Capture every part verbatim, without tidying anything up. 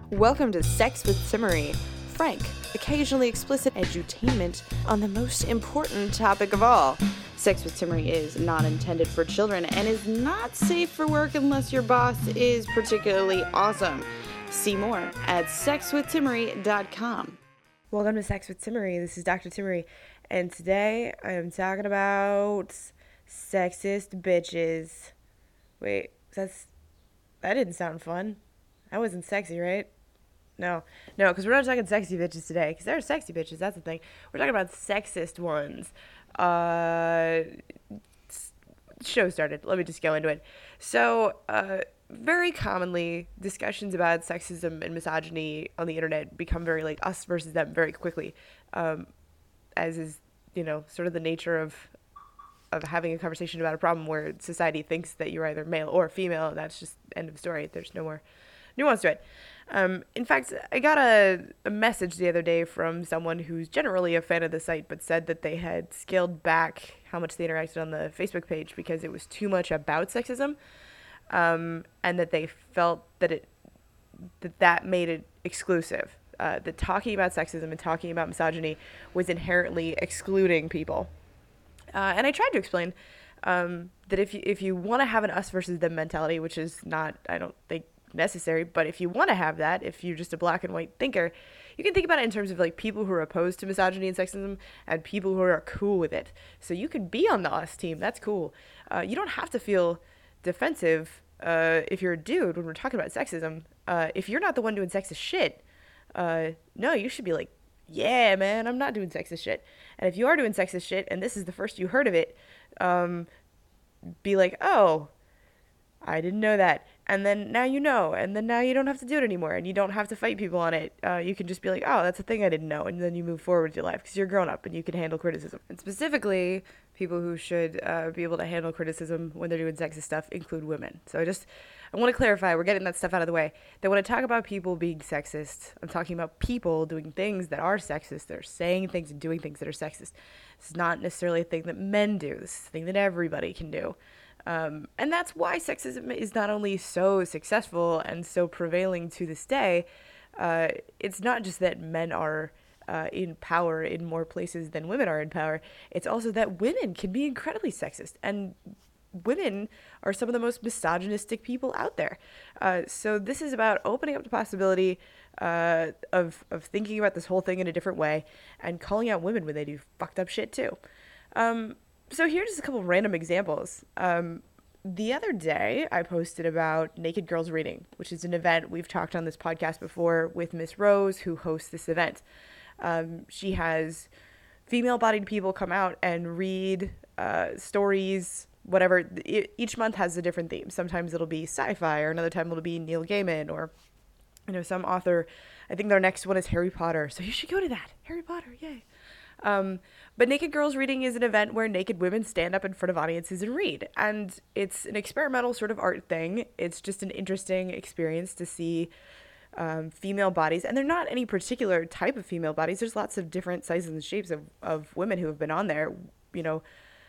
Welcome to Sex with Simmery, frank, occasionally explicit edutainment on the most important topic of all. Sex with Simmery is not intended for children and is not safe for work unless your boss is particularly awesome. See more at sex with timmery dot com. Welcome to Sex with Timmery. This is Doctor Timmery, and today I am talking about sexist bitches. Wait, that's that didn't sound fun. That wasn't sexy, right? No, no, because we're not talking sexy bitches today, because there are sexy bitches, that's the thing. We're talking about sexist ones. Uh, show started. Let me just go into it. So, uh, very commonly, discussions about sexism and misogyny on the internet become very, like, us versus them very quickly, um, as is, you know, sort of the nature of of having a conversation about a problem where society thinks that you're either male or female, and that's just end of story. There's no more nuance to it. Um, in fact, I got a, a message the other day from someone who's generally a fan of the site, but said that they had scaled back how much they interacted on the Facebook page because it was too much about sexism, um, and that they felt that it that that made it exclusive. Uh, that talking about sexism and talking about misogyny was inherently excluding people. Uh, and I tried to explain um, that if you if you want to have an us versus them mentality, which is not, I don't think, necessary, but if you want to have that, if you're just a black and white thinker, you can think about it in terms of like people who are opposed to misogyny and sexism and people who are cool with it. So you can be on the us team. That's cool. Uh, you don't have to feel defensive uh, if you're a dude when we're talking about sexism. Uh, if you're not the one doing sexist shit, uh, no, you should be like, yeah, man, I'm not doing sexist shit. And if you are doing sexist shit and this is the first you heard of it, um, be like, oh, I didn't know that. And then now you know, and then now you don't have to do it anymore, and you don't have to fight people on it. Uh, you can just be like, oh, that's a thing I didn't know, and then you move forward with your life because you're grown up and you can handle criticism. And specifically, people who should uh, be able to handle criticism when they're doing sexist stuff include women. So I just, I want to clarify, we're getting that stuff out of the way, that when I talk about people being sexist, I'm talking about people doing things that are sexist. They're saying things and doing things that are sexist. It's not necessarily a thing that men do. This is a thing that everybody can do. Um, and that's why sexism is not only so successful and so prevailing to this day. Uh, it's not just that men are uh, in power in more places than women are in power. It's also that women can be incredibly sexist, and women are some of the most misogynistic people out there. Uh, so this is about opening up the possibility uh, of of thinking about this whole thing in a different way and calling out women when they do fucked up shit too. Um, So here's just a couple of random examples. Um, the other day, I posted about Naked Girls Reading, which is an event we've talked on this podcast before with Miss Rose, who hosts this event. Um, she has female-bodied people come out and read uh, stories, whatever. It, each month has a different theme. Sometimes it'll be sci-fi, or another time it'll be Neil Gaiman, or you know, some author. I think their next one is Harry Potter, so you should go to that. Harry Potter, yay. Um, but Naked Girls Reading is an event where naked women stand up in front of audiences and read. And it's an experimental sort of art thing. It's just an interesting experience to see um, female bodies. And they're not any particular type of female bodies. There's lots of different sizes and shapes of, of women who have been on there, you know,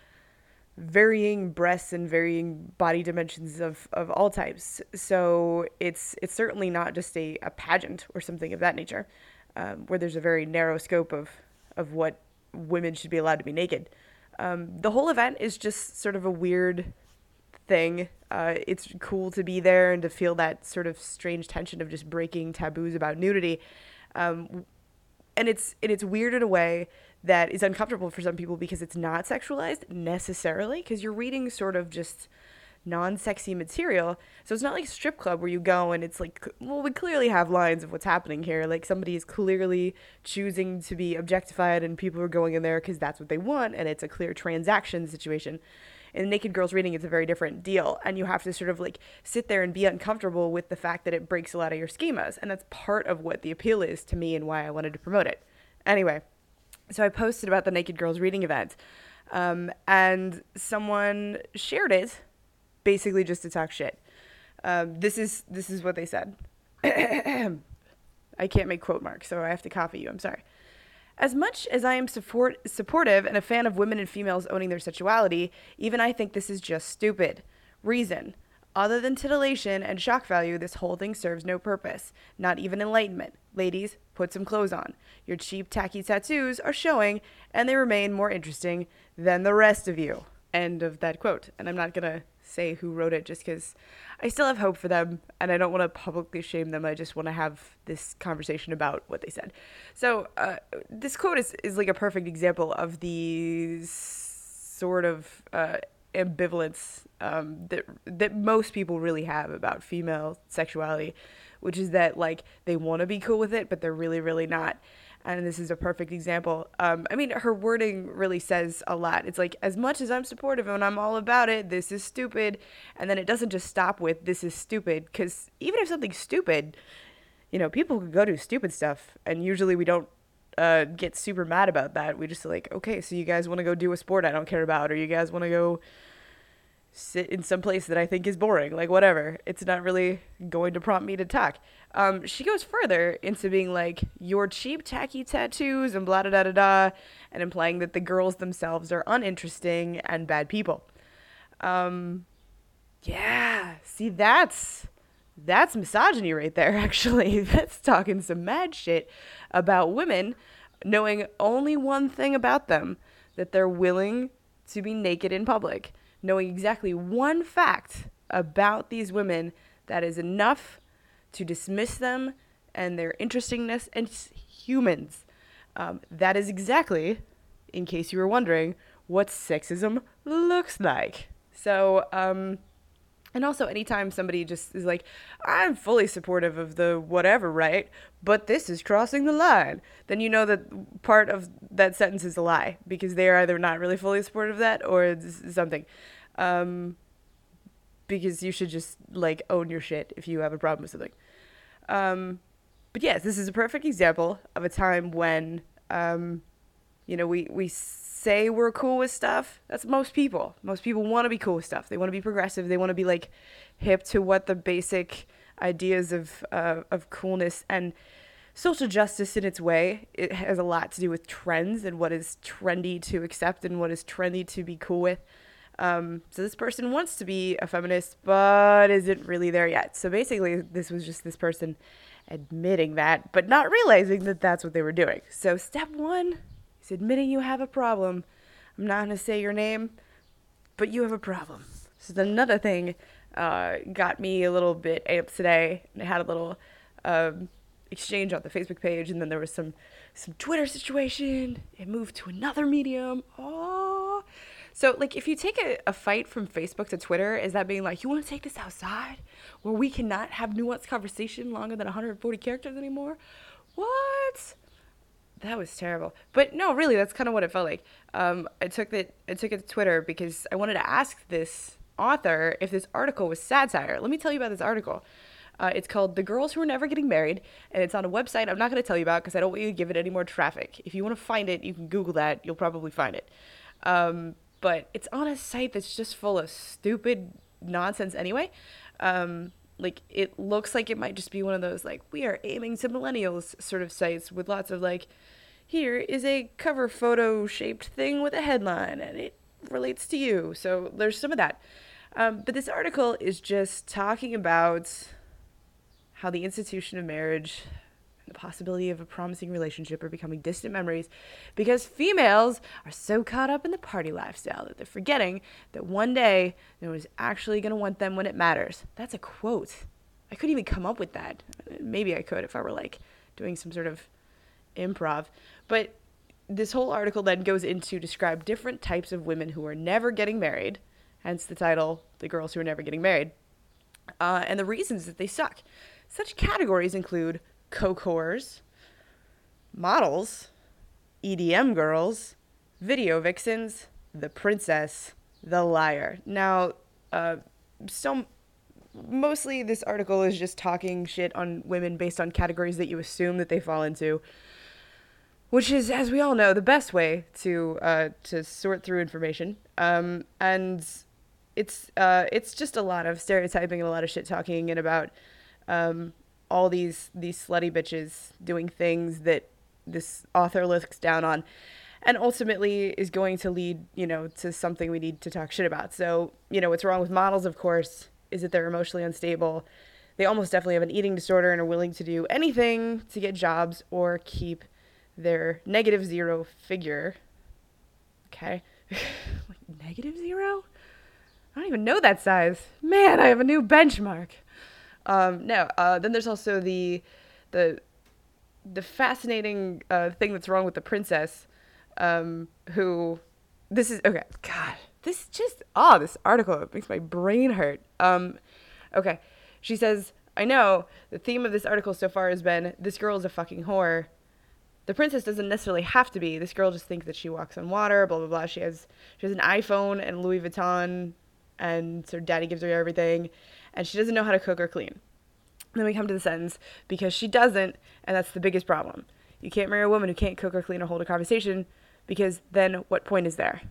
varying breasts and varying body dimensions of, of all types. So it's it's certainly not just a, a pageant or something of that nature, um, where there's a very narrow scope of of what women should be allowed to be naked. Um, the whole event is just sort of a weird thing. Uh, it's cool to be there and to feel that sort of strange tension of just breaking taboos about nudity. Um, and it's and it's weird in a way that is uncomfortable for some people because it's not sexualized necessarily, because you're reading sort of just non-sexy material. So it's not like a strip club where you go and it's like, well, we clearly have lines of what's happening here. Like somebody is clearly choosing to be objectified and people are going in there because that's what they want, and it's a clear transaction situation. In Naked Girls Reading, it's a very different deal, and you have to sort of like sit there and be uncomfortable with the fact that it breaks a lot of your schemas, and that's part of what the appeal is to me and why I wanted to promote it. Anyway, so I posted about the Naked Girls Reading event, um, and someone shared it basically just to talk shit. Um, this is this is what they said. I can't make quote marks, so I have to copy you. I'm sorry. As much as I am support, supportive and a fan of women and females owning their sexuality, even I think this is just stupid. Reason. Other than titillation and shock value, this whole thing serves no purpose, not even enlightenment. Ladies, put some clothes on. Your cheap, tacky tattoos are showing, and they remain more interesting than the rest of you. End of that quote. And I'm not going to say who wrote it just because I still have hope for them, and I don't want to publicly shame them. I just want to have this conversation about what they said. So uh, this quote is, is like a perfect example of the sort of uh, ambivalence um, that that most people really have about female sexuality, which is that like they want to be cool with it, but they're really, really not. And this is a perfect example. Um, I mean, her wording really says a lot. It's like, as much as I'm supportive and I'm all about it, this is stupid. And then it doesn't just stop with this is stupid, because even if something's stupid, you know, people can go do stupid stuff, and usually we don't uh, get super mad about that. We just like, okay, so you guys want to go do a sport I don't care about, or you guys want to go sit in some place that I think is boring, like whatever. It's not really going to prompt me to talk. Um, she goes further into being like, your cheap, tacky tattoos and blah, da, da, da, da, and implying that the girls themselves are uninteresting and bad people. Um, yeah, see, that's, that's misogyny right there, actually. That's talking some mad shit about women knowing only one thing about them, that they're willing to be naked in public. Knowing exactly one fact about these women that is enough to dismiss them and their interestingness as humans. Um, that is exactly, in case you were wondering, what sexism looks like. So, um, and also anytime somebody just is like, I'm fully supportive of the whatever, right? But this is crossing the line. Then you know that part of that sentence is a lie, because they are either not really fully supportive of that or it's something. Um, because you should just like own your shit if you have a problem with something. Um, but yes, this is a perfect example of a time when, um, you know, we, we say we're cool with stuff. That's most people. Most people want to be cool with stuff. They want to be progressive. They want to be like hip to what the basic ideas of, uh, of coolness and social justice in its way. It has a lot to do with trends and what is trendy to accept and what is trendy to be cool with. Um, so this person wants to be a feminist, but isn't really there yet. So basically, this was just this person admitting that, but not realizing that that's what they were doing. So step one is admitting you have a problem. I'm not going to say your name, but you have a problem. So then another thing uh, got me a little bit amped today. And I had a little um, exchange on the Facebook page, and then there was some, some Twitter situation. It moved to another medium. Oh, so, like, if you take a, a fight from Facebook to Twitter, is that being like, you want to take this outside where we cannot have nuanced conversation longer than one hundred forty characters anymore? What? That was terrible. But no, really, that's kind of what it felt like. Um, I took it, I took it to Twitter because I wanted to ask this author if this article was satire. Let me tell you about this article. Uh, it's called The Girls Who Are Never Getting Married, and it's on a website I'm not going to tell you about because I don't want you to give it any more traffic. If you want to find it, you can Google that. You'll probably find it. Um... But it's on a site that's just full of stupid nonsense anyway. Um, like, it looks like it might just be one of those, like, we are aiming to millennials sort of sites with lots of, like, here is a cover photo-shaped thing with a headline, and it relates to you. So there's some of that. Um, but this article is just talking about how the institution of marriage, the possibility of a promising relationship, are becoming distant memories because females are so caught up in the party lifestyle that they're forgetting that one day no one's actually going to want them when it matters. That's a quote. I couldn't even come up with that. Maybe I could if I were like doing some sort of improv. But this whole article then goes into describe different types of women who are never getting married, hence the title, The Girls Who Are Never Getting Married, uh, and the reasons that they suck. Such categories include coke whores, models, E D M girls, video vixens, the princess, the liar. Now, uh, so mostly this article is just talking shit on women based on categories that you assume that they fall into, which is, as we all know, the best way to uh, to sort through information. Um, and it's uh, it's just a lot of stereotyping and a lot of shit talking and about um, all these these slutty bitches doing things that this author looks down on, and ultimately is going to lead, you know, to something we need to talk shit about. So, you know, what's wrong with models, of course, is that they're emotionally unstable. They almost definitely have an eating disorder and are willing to do anything to get jobs or keep their negative zero figure. Okay. Like negative zero? I don't even know that size. Man, I have a new benchmark. Um, no, uh, then there's also the, the, the fascinating uh, thing that's wrong with the princess, um, who, this is, okay, God, this just, oh, this article, it makes my brain hurt. Um, okay, she says, I know, the theme of this article so far has been, this girl is a fucking whore. The princess doesn't necessarily have to be. This girl just thinks that she walks on water, blah, blah, blah. She has, she has an iPhone and Louis Vuitton, and her daddy gives her everything, and she doesn't know how to cook or clean. Then we come to the sentence, because she doesn't, and that's the biggest problem. You can't marry a woman who can't cook or clean or hold a conversation, because then what point is there?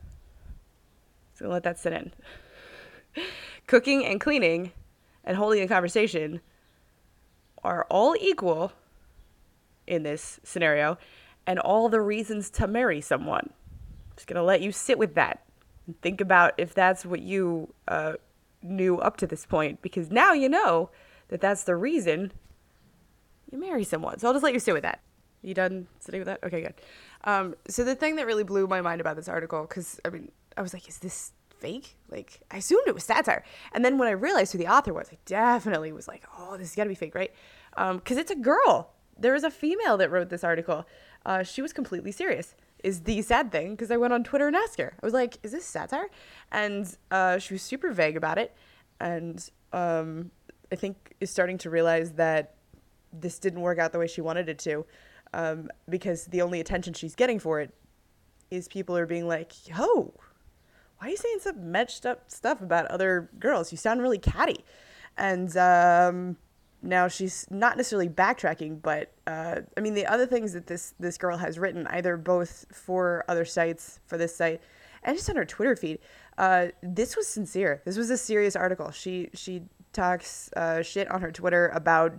So let that sit in. Cooking and cleaning and holding a conversation are all equal in this scenario, and all the reasons to marry someone. I'm just going to let you sit with that and think about if that's what you uh, knew up to this point, because now you know that that's the reason you marry someone. So I'll just let you sit with that. You done sitting with that? Okay, good. Um, so the thing that really blew my mind about this article, because, I mean, I was like, is this fake? Like, I assumed it was satire. And then when I realized who the author was, I definitely was like, oh, this has got to be fake, right? Because um, it's a girl. There was a female that wrote this article. Uh, she was completely serious, is the sad thing, because I went on Twitter and asked her. I was like, is this satire? And uh, she was super vague about it. And um, I think is starting to realize that this didn't work out the way she wanted it to, um, because the only attention she's getting for it is people are being like, yo, why are you saying some matched up stuff about other girls? You sound really catty. And um, now she's not necessarily backtracking, but uh, I mean, the other things that this, this girl has written, either both for other sites, for this site, and just on her Twitter feed, uh, this was sincere. This was a serious article. She, she talks uh, shit on her Twitter about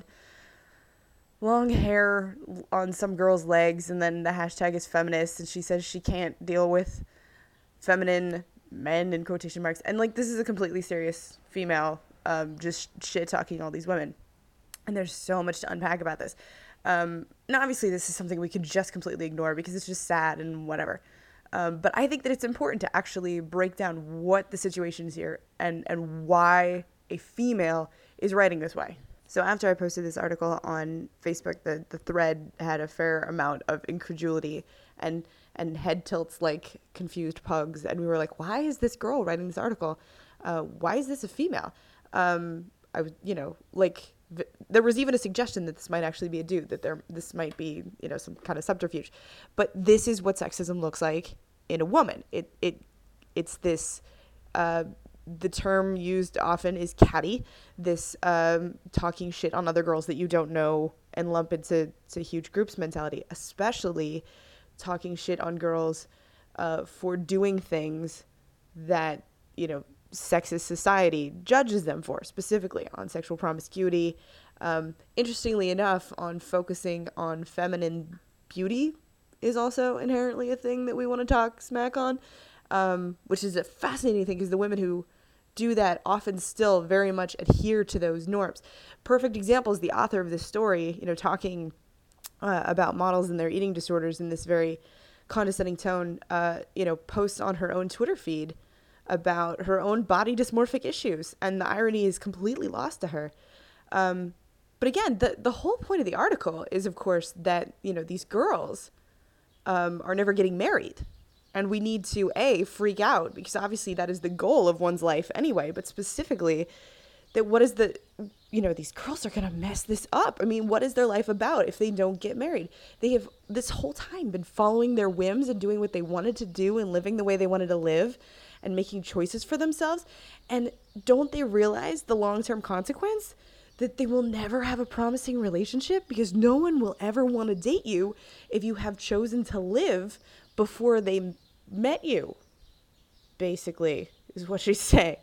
long hair on some girl's legs, and then the hashtag is feminist, and she says she can't deal with feminine men in quotation marks. And like, this is a completely serious female um, just shit talking all these women. And there's so much to unpack about this. Um, now, obviously, this is something we could just completely ignore because it's just sad and whatever. Um, but I think that it's important to actually break down what the situation is here and, and why a female is writing this way. So after I posted this article on Facebook, the, the thread had a fair amount of incredulity and, and head tilts like confused pugs. And we were like, why is this girl writing this article? Uh, why is this a female? Um, I was, you know, like... There was even a suggestion that this might actually be a dude, that there this might be, you know, some kind of subterfuge. But this is what sexism looks like in a woman. It it it's this uh, the term used often is catty, this um, talking shit on other girls that you don't know and lump into to huge groups mentality, especially talking shit on girls uh, for doing things that, you know, sexist society judges them for, specifically on sexual promiscuity. Um, interestingly enough, on focusing on feminine beauty is also inherently a thing that we want to talk smack on, um, which is a fascinating thing because the women who do that often still very much adhere to those norms. Perfect example is the author of this story, you know, talking uh, about models and their eating disorders in this very condescending tone, uh, you know, posts on her own Twitter feed about her own body dysmorphic issues, and the irony is completely lost to her. Um, but again, the the whole point of the article is, of course, that, you know, these girls um, are never getting married, and we need to a freak out because obviously that is the goal of one's life anyway. But specifically, that what is the, you know, these girls are gonna mess this up. I mean, what is their life about if they don't get married? They have this whole time been following their whims and doing what they wanted to do and living the way they wanted to live, and making choices for themselves. And don't they realize the long-term consequence? That they will never have a promising relationship because no one will ever want to date you if you have chosen to live before they met you, basically, is what she's saying.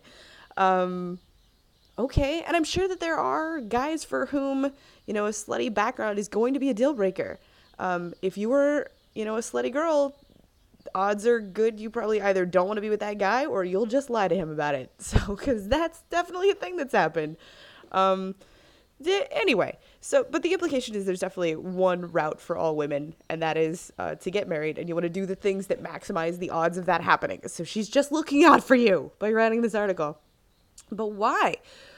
Um, okay, and I'm sure that there are guys for whom, you know, a slutty background is going to be a deal breaker. Um, if you were, you know, a slutty girl, odds are good you probably either don't want to be with that guy or you'll just lie to him about it. So, because that's definitely a thing that's happened. Um, d- anyway, so, but the implication is there's definitely one route for all women, and that is uh, to get married, and you want to do the things that maximize the odds of that happening. So she's just looking out for you by writing this article. But why?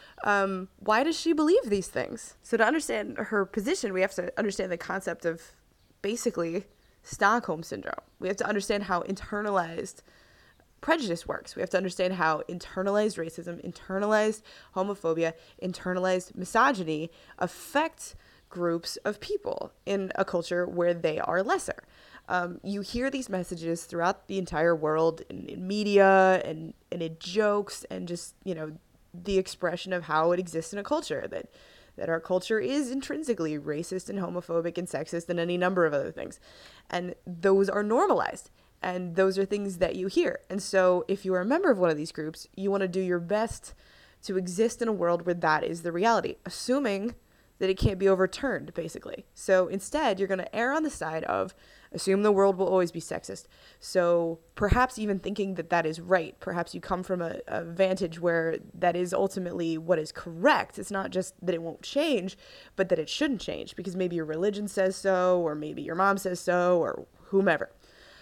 Um, why does she believe these things? So to understand her position, we have to understand the concept of basically Stockholm Syndrome. We have to understand how internalized prejudice works. We have to understand how internalized racism, internalized homophobia, internalized misogyny affect groups of people in a culture where they are lesser. Um, you hear these messages throughout the entire world in, in media and, and in jokes and just, you know, the expression of how it exists in a culture, that that our culture is intrinsically racist and homophobic and sexist and any number of other things. And those are normalized. And those are things that you hear. And so if you are a member of one of these groups, you want to do your best to exist in a world where that is the reality, assuming that it can't be overturned, basically. So instead, you're going to err on the side of assume the world will always be sexist. So perhaps even thinking that that is right. Perhaps you come from a, a vantage where that is ultimately what is correct. It's not just that it won't change, but that it shouldn't change because maybe your religion says so, or maybe your mom says so, or whomever.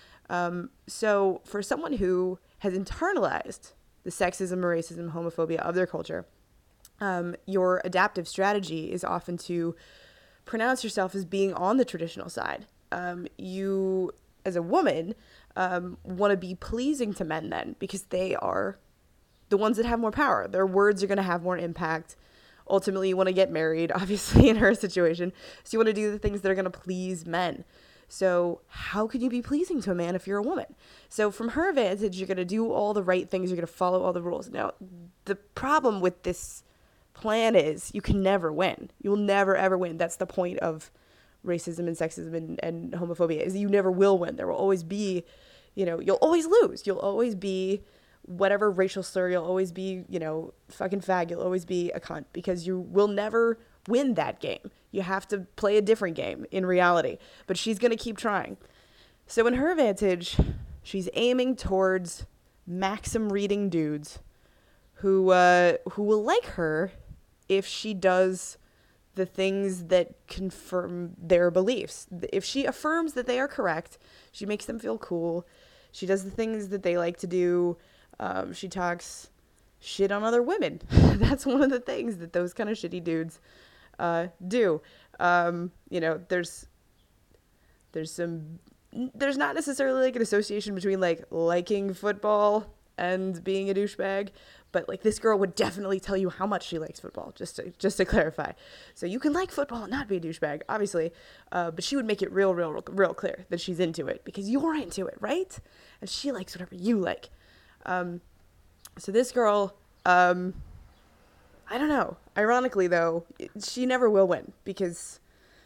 Um, so for someone who has internalized the sexism, racism, homophobia of their culture, um, your adaptive strategy is often to pronounce yourself as being on the traditional side. Um, you, as a woman, um, want to be pleasing to men then because they are the ones that have more power. Their words are going to have more impact. Ultimately, you want to get married, obviously, in her situation. So you want to do the things that are going to please men. So how can you be pleasing to a man if you're a woman? So from her vantage, you're going to do all the right things. You're going to follow all the rules. Now, the problem with this plan is you can never win. You'll never, ever win. That's the point of racism and sexism and, and homophobia, is you never will win. There will always be, you know, you'll always lose. You'll always be whatever racial slur. You'll always be, you know, fucking fag. You'll always be a cunt because you will never win that game. You have to play a different game in reality, but she's going to keep trying. So in her vantage, she's aiming towards Maxim reading dudes who, uh, who will like her if she does the things that confirm their beliefs. If she affirms that they are correct, she makes them feel cool. She does the things that they like to do. Um, she talks shit on other women. That's one of the things that those kind of shitty dudes uh, do. Um, you know, there's, there's some, there's not necessarily like an association between like liking football and being a douchebag, but like this girl would definitely tell you how much she likes football, just to, just to clarify. So you can like football and not be a douchebag, obviously, uh, but she would make it real, real, real, real clear that she's into it because you're into it, right? And she likes whatever you like. Um, so this girl, um, I don't know. Ironically, though, she never will win because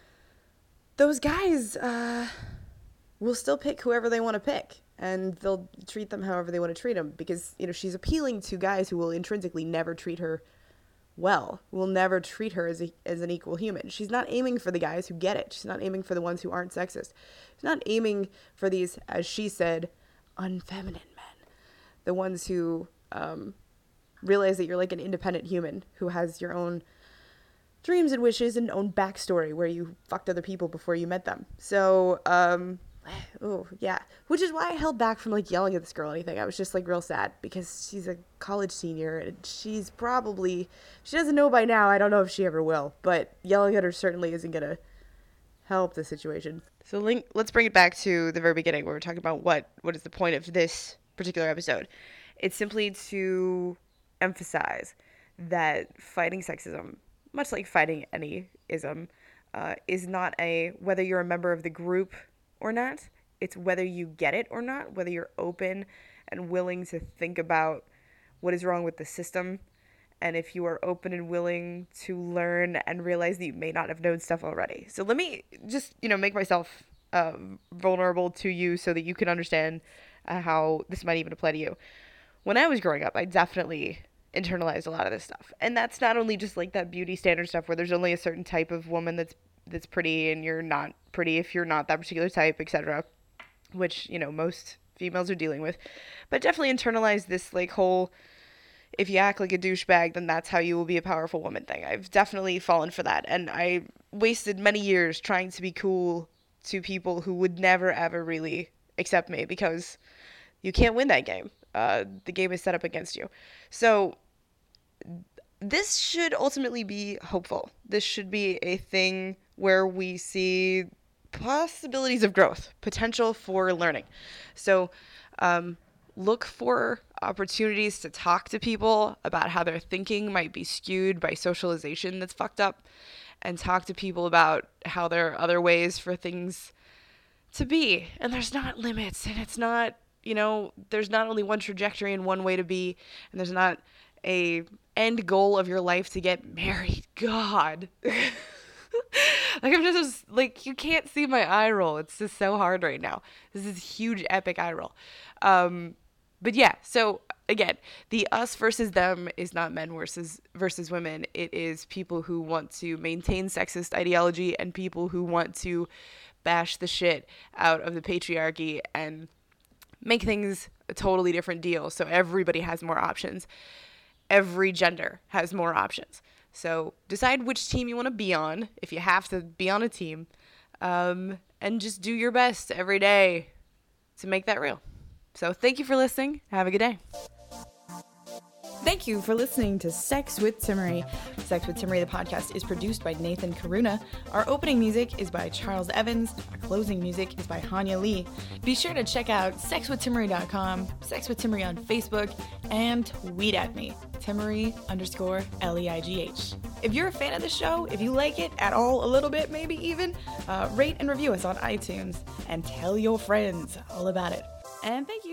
those guys uh, will still pick whoever they want to pick, and they'll treat them however they want to treat them because, you know, she's appealing to guys who will intrinsically never treat her well, will never treat her as a, as an equal human. She's not aiming for the guys who get it. She's not aiming for the ones who aren't sexist. She's not aiming for these, as she said, unfeminine men, the ones who um, realize that you're like an independent human who has your own dreams and wishes and own backstory where you fucked other people before you met them. So, um, oh, yeah. Which is why I held back from, like, yelling at this girl or anything. I was just, like, real sad because she's a college senior and she's probably, she doesn't know by now. I don't know if she ever will, but yelling at her certainly isn't going to help the situation. So link, let's bring it back to the very beginning where we're talking about what, what is the point of this particular episode. It's simply to emphasize that fighting sexism, much like fighting any ism, uh, is not a whether you're a member of the group or not. It's whether you get it or not, whether you're open and willing to think about what is wrong with the system, and if you are open and willing to learn and realize that you may not have known stuff already. So let me just, you know, make myself uh, vulnerable to you so that you can understand uh, how this might even apply to you. When I was growing up, I definitely internalized a lot of this stuff. And that's not only just like that beauty standard stuff where there's only a certain type of woman that's that's pretty and you're not pretty if you're not that particular type, et cetera. Which, you know, most females are dealing with. But definitely internalize this, like, whole, if you act like a douchebag, then that's how you will be a powerful woman thing. I've definitely fallen for that. And I wasted many years trying to be cool to people who would never, ever really accept me, because you can't win that game. Uh, the game is set up against you. So this should ultimately be hopeful. This should be a thing where we see possibilities of growth, potential for learning. So um, look for opportunities to talk to people about how their thinking might be skewed by socialization that's fucked up, and talk to people about how there are other ways for things to be. And there's not limits, and it's not, you know, there's not only one trajectory and one way to be, and there's not a end goal of your life to get married. God. Like, I'm just, like, you can't see my eye roll. It's just so hard right now. This is huge, epic eye roll. Um, but yeah, so again, the us versus them is not men versus versus women. It is people who want to maintain sexist ideology and people who want to bash the shit out of the patriarchy and make things a totally different deal. So everybody has more options. Every gender has more options. So decide which team you want to be on, if you have to be on a team, um, and just do your best every day to make that real. So thank you for listening. Have a good day. Thank you for listening to Sex with Timmery. Sex with Timmery, the podcast, is produced by Nathan Karuna. Our opening music is by Charles Evans. Our closing music is by Hanya Lee. Be sure to check out sex with timmery dot com, Sex with Timmery on Facebook, and tweet at me, Timmery underscore L E I G H. If you're a fan of the show, if you like it at all, a little bit maybe even, uh, rate and review us on iTunes and tell your friends all about it. And thank you.